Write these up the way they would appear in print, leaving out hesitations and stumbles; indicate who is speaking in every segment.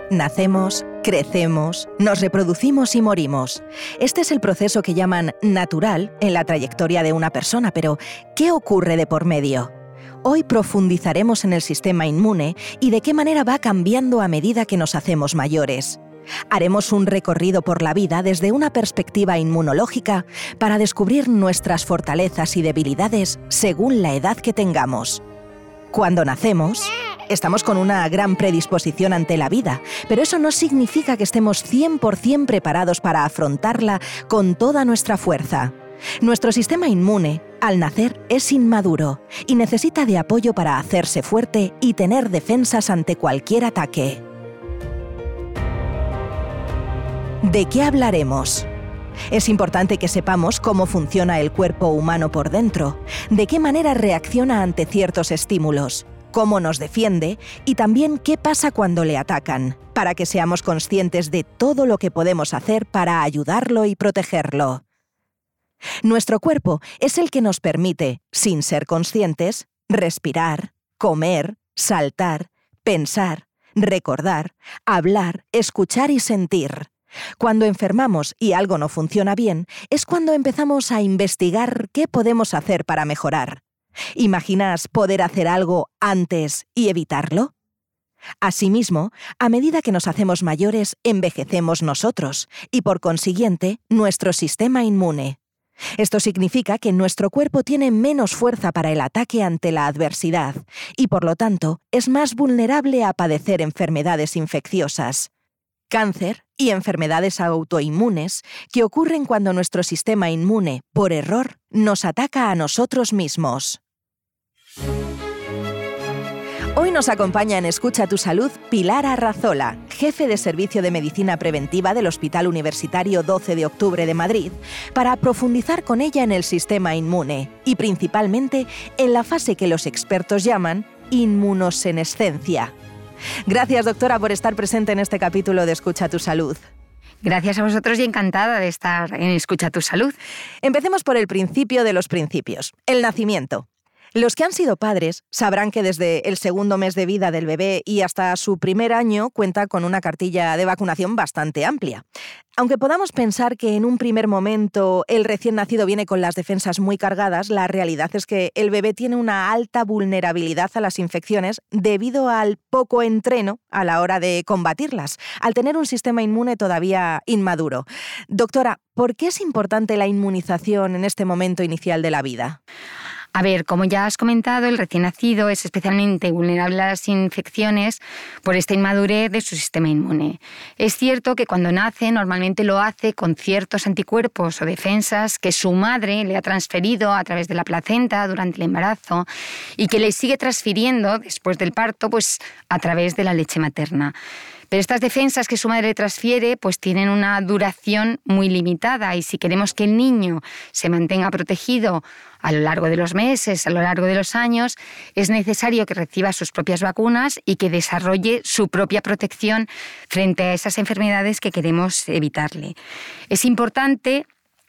Speaker 1: Nacemos, crecemos, nos reproducimos y morimos. Este es el proceso que llaman natural en la trayectoria de una persona, pero ¿qué ocurre de por medio? Hoy profundizaremos en el sistema inmune y de qué manera va cambiando a medida que nos hacemos mayores. Haremos un recorrido por la vida desde una perspectiva inmunológica para descubrir nuestras fortalezas y debilidades según la edad que tengamos. Cuando nacemos, estamos con una gran predisposición ante la vida, pero eso no significa que estemos 100% preparados para afrontarla con toda nuestra fuerza. Nuestro sistema inmune, al nacer, es inmaduro y necesita de apoyo para hacerse fuerte y tener defensas ante cualquier ataque. ¿De qué hablaremos? Es importante que sepamos cómo funciona el cuerpo humano por dentro, de qué manera reacciona ante ciertos estímulos, cómo nos defiende y también qué pasa cuando le atacan, para que seamos conscientes de todo lo que podemos hacer para ayudarlo y protegerlo. Nuestro cuerpo es el que nos permite, sin ser conscientes, respirar, comer, saltar, pensar, recordar, hablar, escuchar y sentir. Cuando enfermamos y algo no funciona bien, es cuando empezamos a investigar qué podemos hacer para mejorar. ¿Imaginas poder hacer algo antes y evitarlo? Asimismo, a medida que nos hacemos mayores, envejecemos nosotros y, por consiguiente, nuestro sistema inmune. Esto significa que nuestro cuerpo tiene menos fuerza para el ataque ante la adversidad y, por lo tanto, es más vulnerable a padecer enfermedades infecciosas, cáncer y enfermedades autoinmunes que ocurren cuando nuestro sistema inmune, por error, nos ataca a nosotros mismos. Hoy nos acompaña en Escucha tu Salud Pilar Arrazola, jefe de Servicio de Medicina Preventiva del Hospital Universitario 12 de Octubre de Madrid, para profundizar con ella en el sistema inmune y principalmente en la fase que los expertos llaman inmunosenescencia. Gracias, doctora, por estar presente en este capítulo de Escucha tu Salud.
Speaker 2: Gracias a vosotros y encantada de estar en Escucha tu Salud.
Speaker 1: Empecemos por el principio de los principios, el nacimiento. Los que han sido padres sabrán que desde el segundo mes de vida del bebé y hasta su primer año cuenta con una cartilla de vacunación bastante amplia. Aunque podamos pensar que en un primer momento el recién nacido viene con las defensas muy cargadas, la realidad es que el bebé tiene una alta vulnerabilidad a las infecciones debido al poco entreno a la hora de combatirlas, al tener un sistema inmune todavía inmaduro. Doctora, ¿por qué es importante la inmunización en este momento inicial de la vida?
Speaker 2: A ver, como ya has comentado, el recién nacido es especialmente vulnerable a las infecciones por esta inmadurez de su sistema inmune. Es cierto que cuando nace normalmente lo hace con ciertos anticuerpos o defensas que su madre le ha transferido a través de la placenta durante el embarazo y que le sigue transfiriendo después del parto pues, a través de la leche materna. Pero estas defensas que su madre transfiere pues tienen una duración muy limitada y si queremos que el niño se mantenga protegido a lo largo de los meses, a lo largo de los años, es necesario que reciba sus propias vacunas y que desarrolle su propia protección frente a esas enfermedades que queremos evitarle. Es importante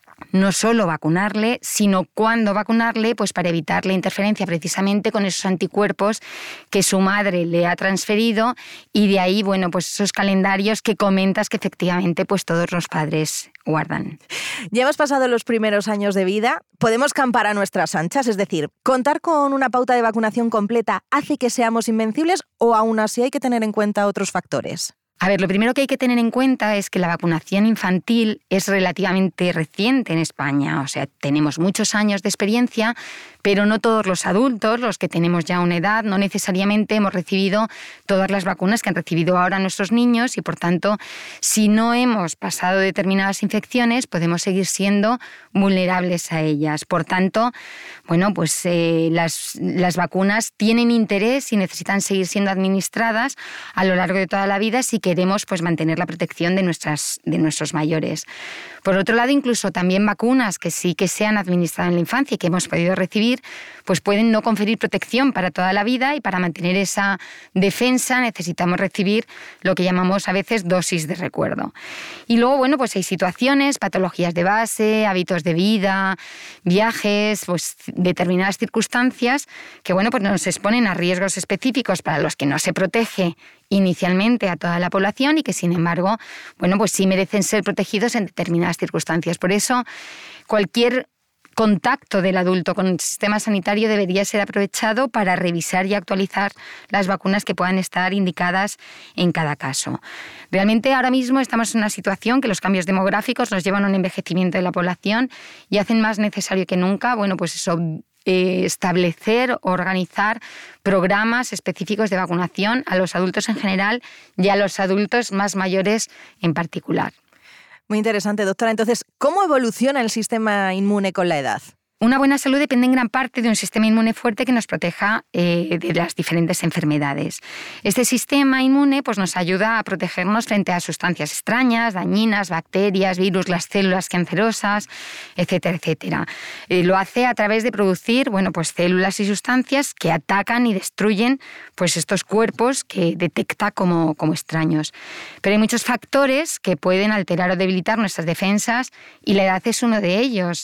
Speaker 2: no solo vacunarle, sino cuándo vacunarle, pues para evitar la interferencia precisamente con esos anticuerpos que su madre le ha transferido y de ahí, bueno, pues esos calendarios que comentas que efectivamente pues todos los padres guardan.
Speaker 1: Ya hemos pasado los primeros años de vida, podemos campar a nuestras anchas, es decir, ¿contar con una pauta de vacunación completa hace que seamos invencibles o aún así hay que tener en cuenta otros factores?
Speaker 2: A ver, lo primero que hay que tener en cuenta es que la vacunación infantil es relativamente reciente en España. O sea, tenemos muchos años de experiencia, pero no todos los adultos, los que tenemos ya una edad, no necesariamente hemos recibido todas las vacunas que han recibido ahora nuestros niños y, por tanto, si no hemos pasado determinadas infecciones, podemos seguir siendo vulnerables a ellas. Por tanto, bueno, pues las vacunas tienen interés y necesitan seguir siendo administradas a lo largo de toda la vida si queremos pues, mantener la protección de nuestros mayores. Por otro lado, incluso también vacunas que sí que se han administrado en la infancia y que hemos podido recibir, pues pueden no conferir protección para toda la vida y para mantener esa defensa necesitamos recibir lo que llamamos a veces dosis de recuerdo. Y luego, bueno, pues hay situaciones, patologías de base, hábitos de vida, viajes, pues determinadas circunstancias que, bueno, pues nos exponen a riesgos específicos para los que no se protege inicialmente a toda la población y que, sin embargo, bueno, pues sí merecen ser protegidos en determinadas circunstancias. Por eso, cualquier contacto del adulto con el sistema sanitario debería ser aprovechado para revisar y actualizar las vacunas que puedan estar indicadas en cada caso. Realmente ahora mismo estamos en una situación que los cambios demográficos nos llevan a un envejecimiento de la población y hacen más necesario que nunca, bueno, pues eso, establecer, organizar programas específicos de vacunación a los adultos en general y a los adultos más mayores en particular.
Speaker 1: Muy interesante, doctora. Entonces, ¿cómo evoluciona el sistema inmune con la edad?
Speaker 2: Una buena salud depende en gran parte de un sistema inmune fuerte que nos proteja de las diferentes enfermedades. Este sistema inmune pues, nos ayuda a protegernos frente a sustancias extrañas, dañinas, bacterias, virus, las células cancerosas, etcétera, etcétera. Lo hace a través de producir pues, células y sustancias que atacan y destruyen pues, estos cuerpos que detecta como extraños. Pero hay muchos factores que pueden alterar o debilitar nuestras defensas y la edad es uno de ellos.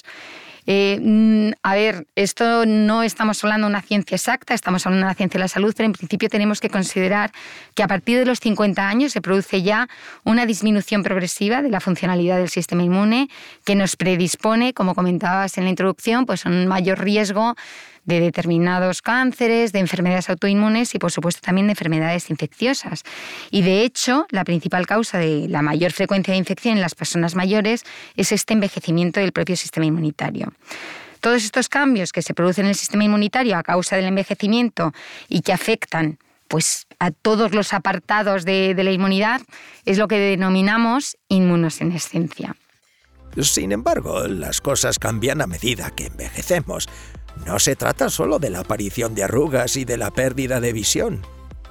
Speaker 2: Esto no estamos hablando de una ciencia exacta, estamos hablando de una ciencia de la salud, pero en principio tenemos que considerar que a partir de los 50 años se produce ya una disminución progresiva de la funcionalidad del sistema inmune que nos predispone, como comentabas en la introducción, pues a un mayor riesgo de determinados cánceres, de enfermedades autoinmunes y, por supuesto, también de enfermedades infecciosas. Y, de hecho, la principal causa de la mayor frecuencia de infección en las personas mayores es este envejecimiento del propio sistema inmunitario. Todos estos cambios que se producen en el sistema inmunitario a causa del envejecimiento y que afectan pues, a todos los apartados de la inmunidad es lo que denominamos inmunosenescencia.
Speaker 3: Sin embargo, las cosas cambian a medida que envejecemos. No se trata solo de la aparición de arrugas y de la pérdida de visión.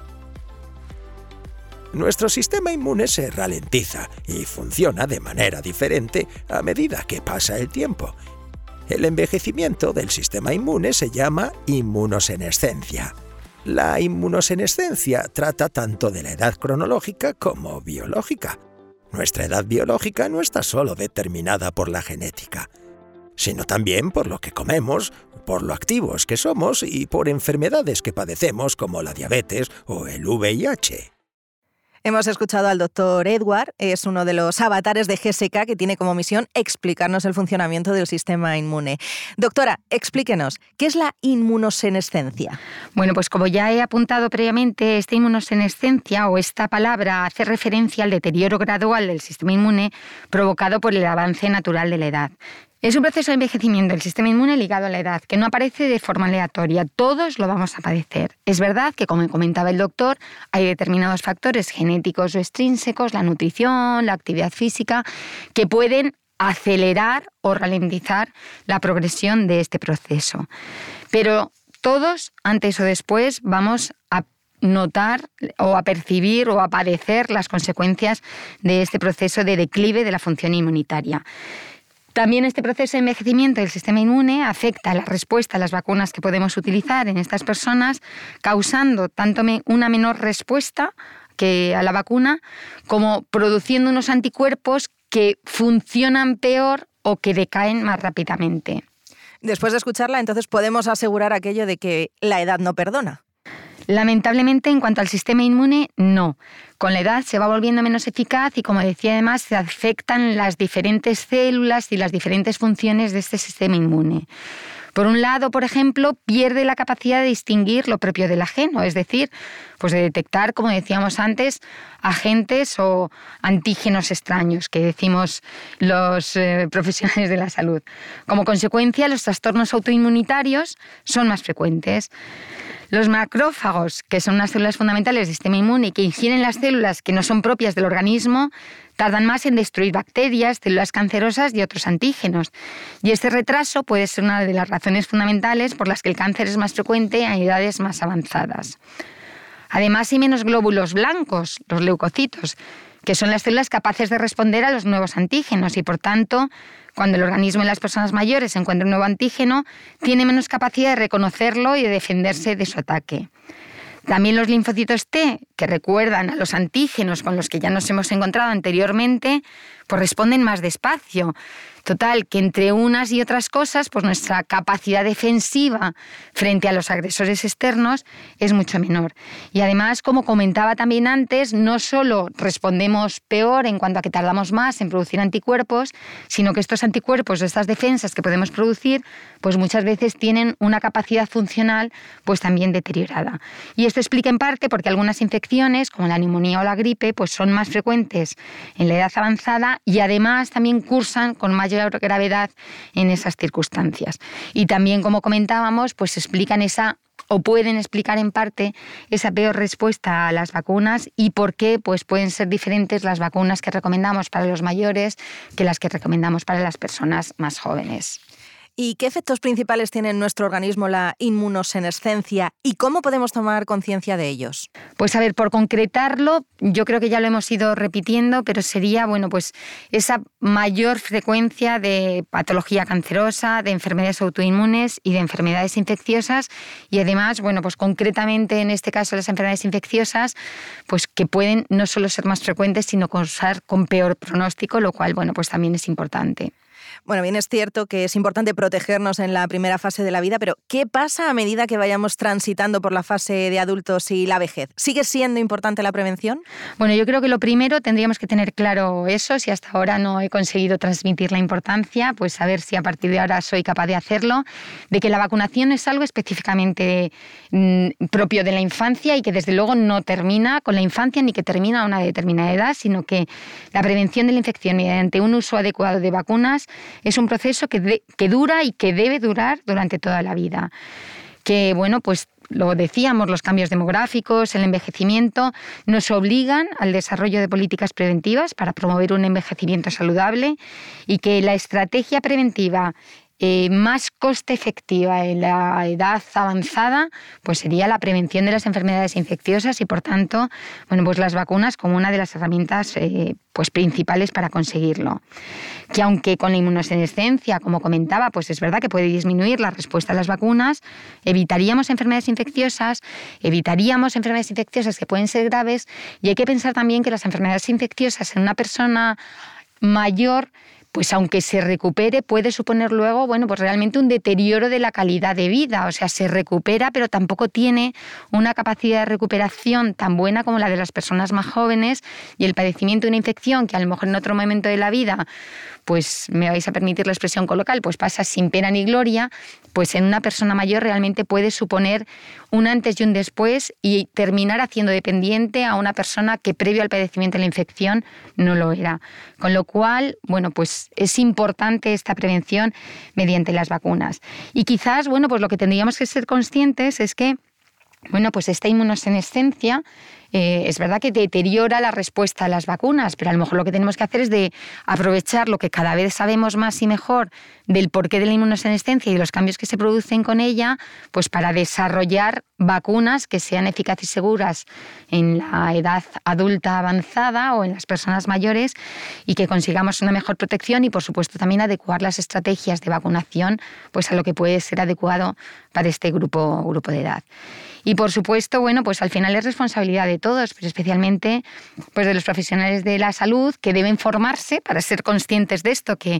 Speaker 3: Nuestro sistema inmune se ralentiza y funciona de manera diferente a medida que pasa el tiempo. El envejecimiento del sistema inmune se llama inmunosenescencia. La inmunosenescencia trata tanto de la edad cronológica como biológica. Nuestra edad biológica no está solo determinada por la genética, sino también por lo que comemos, por lo activos que somos y por enfermedades que padecemos como la diabetes o el VIH.
Speaker 1: Hemos escuchado al doctor Edward, es uno de los avatares de GSK que tiene como misión explicarnos el funcionamiento del sistema inmune. Doctora, explíquenos, ¿qué es la inmunosenescencia?
Speaker 2: Bueno, pues como ya he apuntado previamente, esta inmunosenescencia o esta palabra hace referencia al deterioro gradual del sistema inmune provocado por el avance natural de la edad. Es un proceso de envejecimiento del sistema inmune ligado a la edad, que no aparece de forma aleatoria. Todos lo vamos a padecer. Es verdad que, como comentaba el doctor, hay determinados factores genéticos o extrínsecos, la nutrición, la actividad física, que pueden acelerar o ralentizar la progresión de este proceso. Pero todos, antes o después, vamos a notar o a percibir o a padecer las consecuencias de este proceso de declive de la función inmunitaria. También este proceso de envejecimiento del sistema inmune afecta la respuesta a las vacunas que podemos utilizar en estas personas, causando tanto una menor respuesta a la vacuna como produciendo unos anticuerpos que funcionan peor o que decaen más rápidamente.
Speaker 1: Después de escucharla, entonces podemos asegurar aquello de que la edad no perdona.
Speaker 2: Lamentablemente, en cuanto al sistema inmune, no. Con la edad se va volviendo menos eficaz y, como decía además, se afectan las diferentes células y las diferentes funciones de este sistema inmune. Por un lado, por ejemplo, pierde la capacidad de distinguir lo propio del ajeno, es decir, pues de detectar, como decíamos antes, agentes o antígenos extraños, que decimos los profesionales de la salud. Como consecuencia, los trastornos autoinmunitarios son más frecuentes. Los macrófagos, que son unas células fundamentales del sistema inmune y que ingieren las células que no son propias del organismo, tardan más en destruir bacterias, células cancerosas y otros antígenos. Y este retraso puede ser una de las razones fundamentales por las que el cáncer es más frecuente a edades más avanzadas. Además, hay menos glóbulos blancos, los leucocitos, que son las células capaces de responder a los nuevos antígenos y, por tanto, cuando el organismo en las personas mayores encuentra un nuevo antígeno, tiene menos capacidad de reconocerlo y de defenderse de su ataque. También los linfocitos T, que recuerdan a los antígenos con los que ya nos hemos encontrado anteriormente, pues responden más despacio. Total, que entre unas y otras cosas, pues nuestra capacidad defensiva frente a los agresores externos es mucho menor. Y además, como comentaba también antes, no solo respondemos peor en cuanto a que tardamos más en producir anticuerpos, sino que estos anticuerpos o estas defensas que podemos producir, pues muchas veces tienen una capacidad funcional pues también deteriorada. Y esto explica en parte porque algunas infecciones, como la neumonía o la gripe, pues son más frecuentes en la edad avanzada y además también cursan con mayor gravedad en esas circunstancias. Y también, como comentábamos, pues explican o pueden explicar en parte esa peor respuesta a las vacunas y por qué pues pueden ser diferentes las vacunas que recomendamos para los mayores que las que recomendamos para las personas más jóvenes.
Speaker 1: ¿Y qué efectos principales tiene en nuestro organismo la inmunosenescencia y cómo podemos tomar conciencia de ellos?
Speaker 2: Pues a ver, por concretarlo, yo creo que ya lo hemos ido repitiendo, pero sería, pues esa mayor frecuencia de patología cancerosa, de enfermedades autoinmunes y de enfermedades infecciosas y además, pues concretamente en este caso las enfermedades infecciosas, pues que pueden no solo ser más frecuentes, sino causar con peor pronóstico, lo cual, pues también es importante.
Speaker 1: Bueno, bien es cierto que es importante protegernos en la primera fase de la vida, pero ¿qué pasa a medida que vayamos transitando por la fase de adultos y la vejez? ¿Sigue siendo importante la prevención?
Speaker 2: Bueno, yo creo que lo primero tendríamos que tener claro eso. Si hasta ahora no he conseguido transmitir la importancia, pues a ver si a partir de ahora soy capaz de hacerlo, de que la vacunación es algo específicamente propio de la infancia y que desde luego no termina con la infancia ni que termina a una determinada edad, sino que la prevención de la infección mediante un uso adecuado de vacunas es un proceso que dura y que debe durar durante toda la vida. Que, pues lo decíamos, los cambios demográficos, el envejecimiento, nos obligan al desarrollo de políticas preventivas para promover un envejecimiento saludable y que la estrategia preventiva más coste efectiva en la edad avanzada pues sería la prevención de las enfermedades infecciosas y por tanto pues las vacunas como una de las herramientas pues principales para conseguirlo. Que aunque con la inmunosenescencia, como comentaba, pues es verdad que puede disminuir la respuesta a las vacunas, evitaríamos enfermedades infecciosas que pueden ser graves y hay que pensar también que las enfermedades infecciosas en una persona mayor pues aunque se recupere, puede suponer luego, pues realmente un deterioro de la calidad de vida. O sea, se recupera, pero tampoco tiene una capacidad de recuperación tan buena como la de las personas más jóvenes y el padecimiento de una infección que a lo mejor en otro momento de la vida, pues me vais a permitir la expresión coloquial, pues pasa sin pena ni gloria, pues en una persona mayor realmente puede suponer un antes y un después y terminar haciendo dependiente a una persona que previo al padecimiento de la infección no lo era. Con lo cual, pues es importante esta prevención mediante las vacunas. Y quizás, pues lo que tendríamos que ser conscientes es que, pues esta inmunosenescencia es verdad que deteriora la respuesta a las vacunas, pero a lo mejor lo que tenemos que hacer es de aprovechar lo que cada vez sabemos más y mejor del porqué de la inmunosenescencia y de los cambios que se producen con ella, pues para desarrollar vacunas que sean eficaces y seguras en la edad adulta avanzada o en las personas mayores y que consigamos una mejor protección y, por supuesto, también adecuar las estrategias de vacunación pues a lo que puede ser adecuado para este grupo de edad. Y, por supuesto, pues al final es responsabilidad de todos, pero especialmente pues de los profesionales de la salud que deben formarse para ser conscientes de esto, que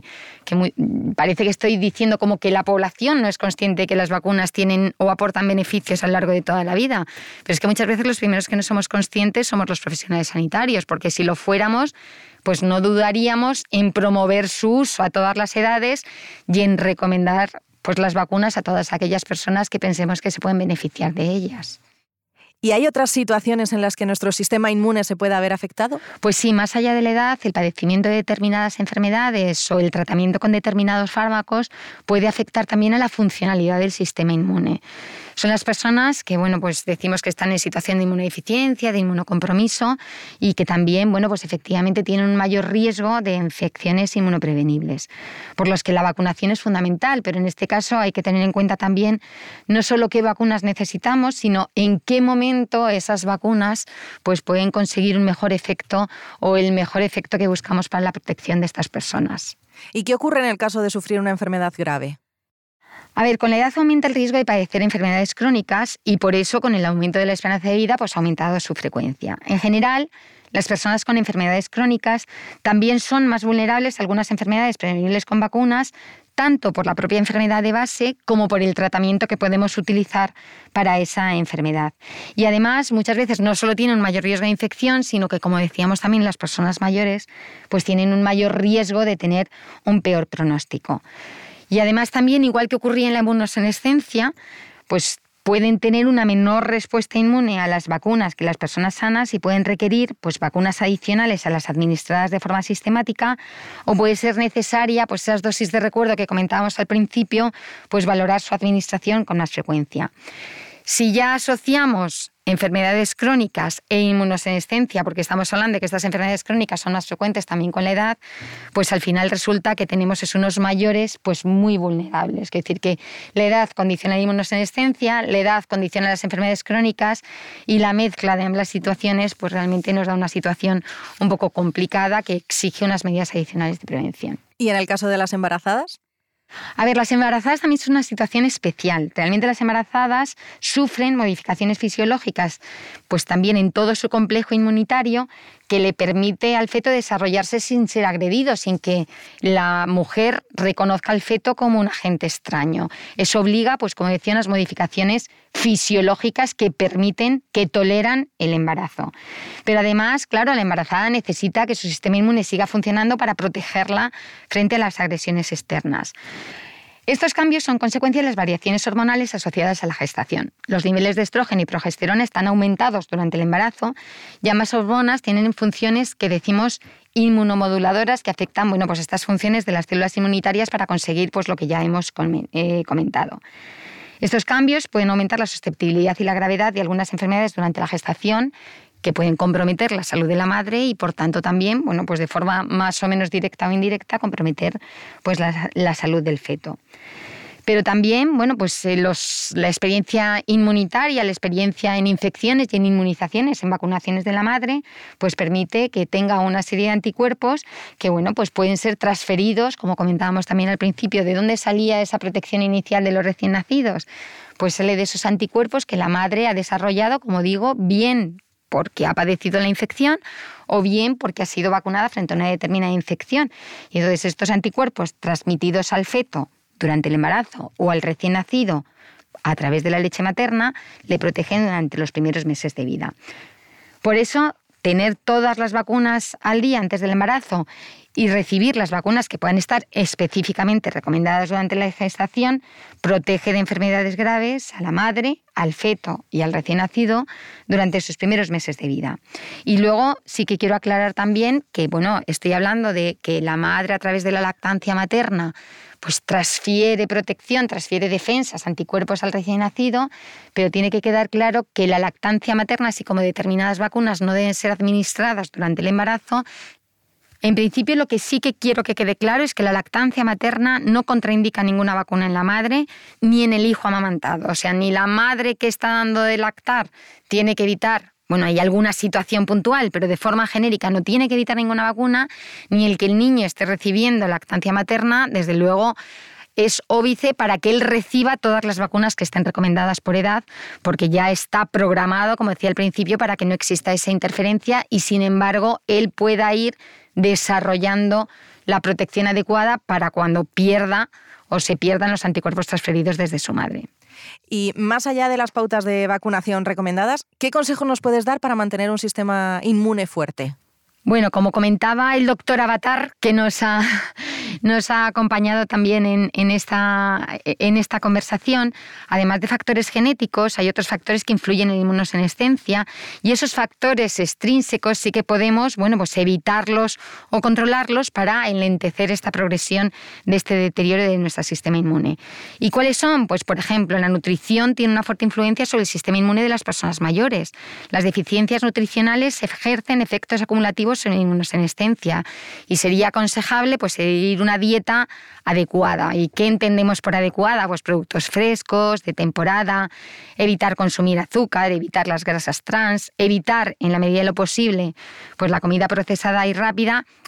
Speaker 2: parece que estoy diciendo como que la población no es consciente de que las vacunas tienen o aportan beneficios a lo largo de toda la vida. Pero es que muchas veces los primeros que no somos conscientes somos los profesionales sanitarios, porque si lo fuéramos, pues no dudaríamos en promover su uso a todas las edades y en recomendar pues las vacunas a todas aquellas personas que pensemos que se pueden beneficiar de ellas.
Speaker 1: ¿Y hay otras situaciones en las que nuestro sistema inmune se pueda haber afectado?
Speaker 2: Pues sí, más allá de la edad, el padecimiento de determinadas enfermedades o el tratamiento con determinados fármacos puede afectar también a la funcionalidad del sistema inmune. Son las personas que, pues decimos que están en situación de inmunodeficiencia, de inmunocompromiso y que también, pues efectivamente tienen un mayor riesgo de infecciones inmunoprevenibles, por los que la vacunación es fundamental, pero en este caso hay que tener en cuenta también no solo qué vacunas necesitamos, sino en qué momento esas vacunas pues pueden conseguir un mejor efecto o el mejor efecto que buscamos para la protección de estas personas.
Speaker 1: ¿Y qué ocurre en el caso de sufrir una enfermedad grave?
Speaker 2: A ver, con la edad aumenta el riesgo de padecer enfermedades crónicas y por eso con el aumento de la esperanza de vida pues ha aumentado su frecuencia. En general, las personas con enfermedades crónicas también son más vulnerables a algunas enfermedades prevenibles con vacunas, tanto por la propia enfermedad de base como por el tratamiento que podemos utilizar para esa enfermedad. Y además, muchas veces no solo tienen un mayor riesgo de infección, sino que, como decíamos también, las personas mayores pues tienen un mayor riesgo de tener un peor pronóstico. Y además también, igual que ocurría en la inmunosenescencia, pues pueden tener una menor respuesta inmune a las vacunas que las personas sanas y pueden requerir pues, vacunas adicionales a las administradas de forma sistemática, o puede ser necesaria pues, esas dosis de recuerdo que comentábamos al principio, pues valorar su administración con más frecuencia. Si ya asociamos enfermedades crónicas e inmunosenescencia, porque estamos hablando de que estas enfermedades crónicas son más frecuentes también con la edad, pues al final resulta que tenemos unos mayores pues muy vulnerables. Es decir, que la edad condiciona la inmunosenescencia, la edad condiciona las enfermedades crónicas y la mezcla de ambas situaciones pues realmente nos da una situación un poco complicada que exige unas medidas adicionales de prevención.
Speaker 1: ¿Y en el caso de las embarazadas?
Speaker 2: A ver, las embarazadas también son una situación especial. Realmente las embarazadas sufren modificaciones fisiológicas, pues también en todo su complejo inmunitario, que le permite al feto desarrollarse sin ser agredido, sin que la mujer reconozca al feto como un agente extraño. Eso obliga, pues como decía, unas modificaciones fisiológicas que permiten, que toleran el embarazo. Pero además, claro, la embarazada necesita que su sistema inmune siga funcionando para protegerla frente a las agresiones externas. Estos cambios son consecuencia de las variaciones hormonales asociadas a la gestación. Los niveles de estrógeno y progesterona están aumentados durante el embarazo y ambas hormonas tienen funciones que decimos inmunomoduladoras que afectan pues estas funciones de las células inmunitarias para conseguir pues, lo que ya hemos comentado. Estos cambios pueden aumentar la susceptibilidad y la gravedad de algunas enfermedades durante la gestación, que pueden comprometer la salud de la madre y, por tanto, también, pues de forma más o menos directa o indirecta, comprometer pues la salud del feto. Pero también, la experiencia inmunitaria, la experiencia en infecciones y en inmunizaciones, en vacunaciones de la madre, pues permite que tenga una serie de anticuerpos que, pues pueden ser transferidos, como comentábamos también al principio, ¿de dónde salía esa protección inicial de los recién nacidos? Pues sale de esos anticuerpos que la madre ha desarrollado, como digo, bien porque ha padecido la infección o bien porque ha sido vacunada frente a una determinada infección. Y entonces estos anticuerpos transmitidos al feto durante el embarazo o al recién nacido a través de la leche materna le protegen durante los primeros meses de vida. Por eso, tener todas las vacunas al día antes del embarazo y recibir las vacunas que puedan estar específicamente recomendadas durante la gestación protege de enfermedades graves a la madre, al feto y al recién nacido durante sus primeros meses de vida. Y luego sí que quiero aclarar también que, estoy hablando de que la madre a través de la lactancia materna pues transfiere protección, transfiere defensas, anticuerpos al recién nacido, pero tiene que quedar claro que la lactancia materna, así como determinadas vacunas, no deben ser administradas durante el embarazo. En principio, lo que sí que quiero que quede claro es que la lactancia materna no contraindica ninguna vacuna en la madre ni en el hijo amamantado. O sea, ni la madre que está dando de lactar tiene que evitar, hay alguna situación puntual, pero de forma genérica no tiene que evitar ninguna vacuna, ni el que el niño esté recibiendo lactancia materna, desde luego, es óbice para que él reciba todas las vacunas que estén recomendadas por edad, porque ya está programado, como decía al principio, para que no exista esa interferencia y, sin embargo, él pueda ir desarrollando la protección adecuada para cuando pierda o se pierdan los anticuerpos transferidos desde su madre.
Speaker 1: Y más allá de las pautas de vacunación recomendadas, ¿qué consejos nos puedes dar para mantener un sistema inmune fuerte?
Speaker 2: Bueno, como comentaba el doctor Avatar, que nos ha acompañado también en esta conversación, además de factores genéticos, hay otros factores que influyen en la inmunosenescencia y esos factores extrínsecos sí que podemos, evitarlos o controlarlos para enlentecer esta progresión de este deterioro de nuestro sistema inmune. ¿Y cuáles son? Pues, por ejemplo, la nutrición tiene una fuerte influencia sobre el sistema inmune de las personas mayores. Las deficiencias nutricionales ejercen efectos acumulativos en la inmunosenescencia y sería aconsejable seguir una dieta adecuada. ¿Y qué entendemos por adecuada? Pues productos frescos, de temporada, evitar consumir azúcar, evitar las grasas trans, evitar, en la medida de lo posible, pues la comida procesada y rápida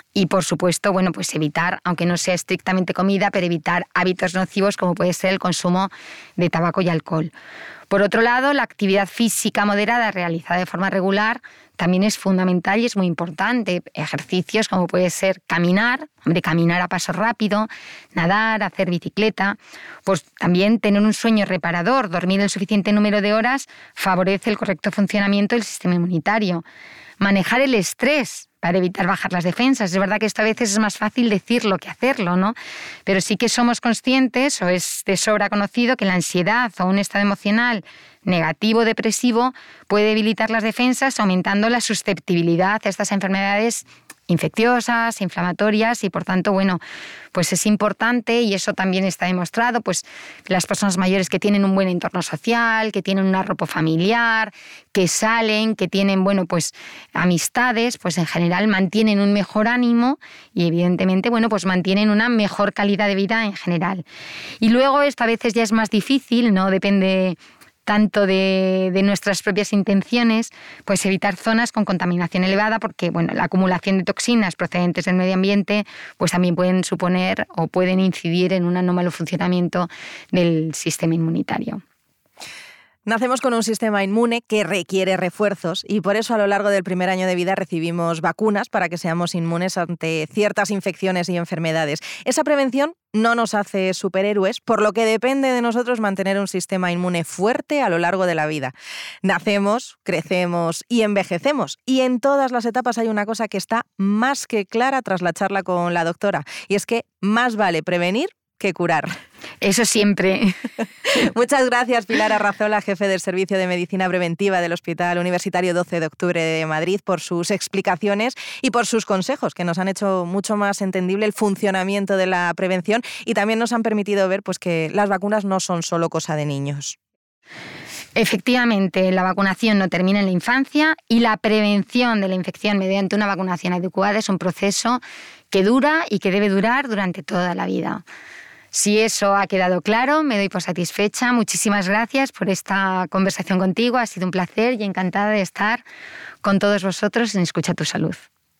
Speaker 2: Y por supuesto, bueno, pues evitar, aunque no sea estrictamente comida, pero evitar hábitos nocivos como puede ser el consumo de tabaco y alcohol. Por otro lado, la actividad física moderada realizada de forma regular también es fundamental y es muy importante. Ejercicios como puede ser caminar a paso rápido, nadar, hacer bicicleta. Pues también tener un sueño reparador, dormir el suficiente número de horas favorece el correcto funcionamiento del sistema inmunitario. Manejar el estrés para evitar bajar las defensas. Es verdad que esto a veces es más fácil decirlo que hacerlo, ¿no? Pero sí que somos conscientes, o es de sobra conocido, que la ansiedad o un estado emocional negativo, depresivo, puede debilitar las defensas, aumentando la susceptibilidad a estas enfermedades infecciosas, inflamatorias, y por tanto, bueno, pues es importante, y eso también está demostrado, pues las personas mayores que tienen un buen entorno social, que tienen un arropo familiar, que salen, que tienen, bueno, pues amistades, pues en general mantienen un mejor ánimo y evidentemente, bueno, pues mantienen una mejor calidad de vida en general. Y luego esto a veces ya es más difícil, ¿no? Depende tanto de nuestras propias intenciones, pues evitar zonas con contaminación elevada, porque bueno, la acumulación de toxinas procedentes del medio ambiente pues también pueden suponer o pueden incidir en un anómalo funcionamiento del sistema inmunitario.
Speaker 1: Nacemos con un sistema inmune que requiere refuerzos y por eso a lo largo del primer año de vida recibimos vacunas para que seamos inmunes ante ciertas infecciones y enfermedades. Esa prevención no nos hace superhéroes, por lo que depende de nosotros mantener un sistema inmune fuerte a lo largo de la vida. Nacemos, crecemos y envejecemos, y en todas las etapas hay una cosa que está más que clara tras la charla con la doctora, y es que más vale prevenir que curar.
Speaker 2: Eso siempre.
Speaker 1: Muchas gracias, Pilar Arrazola, jefe del Servicio de Medicina Preventiva del Hospital Universitario 12 de Octubre de Madrid, por sus explicaciones y por sus consejos, que nos han hecho mucho más entendible el funcionamiento de la prevención y también nos han permitido ver pues, que las vacunas no son solo cosa de niños.
Speaker 2: Efectivamente, la vacunación no termina en la infancia y la prevención de la infección mediante una vacunación adecuada es un proceso que dura y que debe durar durante toda la vida. Si eso ha quedado claro, me doy por satisfecha. Muchísimas gracias por esta conversación contigo. Ha sido un placer y encantada de estar con todos vosotros en Escucha tu Salud.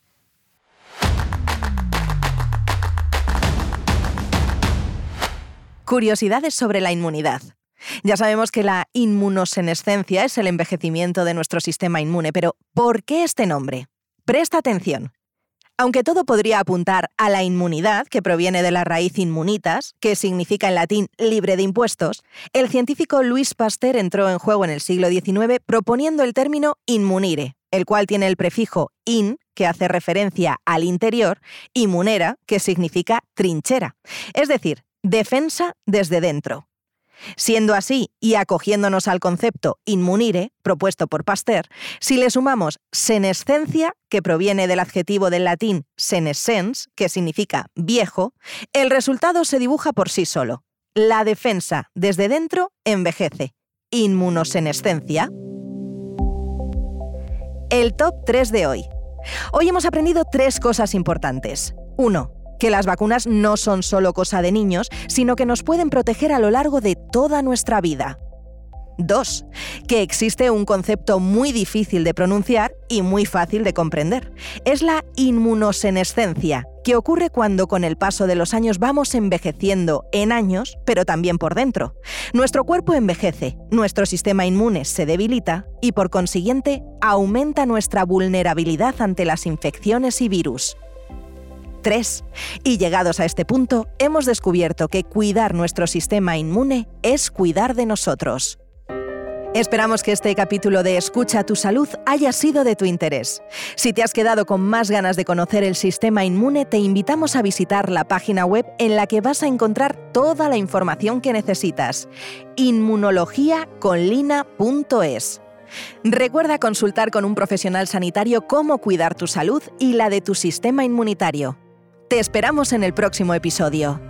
Speaker 1: Curiosidades sobre la inmunidad. Ya sabemos que la inmunosenescencia es el envejecimiento de nuestro sistema inmune, pero ¿por qué este nombre? Presta atención. Aunque todo podría apuntar a la inmunidad, que proviene de la raíz immunitas, que significa en latín libre de impuestos, el científico Louis Pasteur entró en juego en el siglo XIX proponiendo el término immunire, el cual tiene el prefijo in, que hace referencia al interior, y munera, que significa trinchera, es decir, defensa desde dentro. Siendo así, y acogiéndonos al concepto inmunire, propuesto por Pasteur, si le sumamos senescencia, que proviene del adjetivo del latín senescens, que significa viejo, el resultado se dibuja por sí solo. La defensa desde dentro envejece. Inmunosenescencia. El top 3 de hoy. Hoy hemos aprendido 3 cosas importantes. 1. Que las vacunas no son solo cosa de niños, sino que nos pueden proteger a lo largo de toda nuestra vida. 2. Que existe un concepto muy difícil de pronunciar y muy fácil de comprender. Es la inmunosenescencia, que ocurre cuando con el paso de los años vamos envejeciendo en años, pero también por dentro. Nuestro cuerpo envejece, nuestro sistema inmune se debilita y por consiguiente aumenta nuestra vulnerabilidad ante las infecciones y virus. 3. Y llegados a este punto, hemos descubierto que cuidar nuestro sistema inmune es cuidar de nosotros. Esperamos que este capítulo de Escucha tu Salud haya sido de tu interés. Si te has quedado con más ganas de conocer el sistema inmune, te invitamos a visitar la página web en la que vas a encontrar toda la información que necesitas: inmunologiaconlina.es. Recuerda consultar con un profesional sanitario cómo cuidar tu salud y la de tu sistema inmunitario. Te esperamos en el próximo episodio.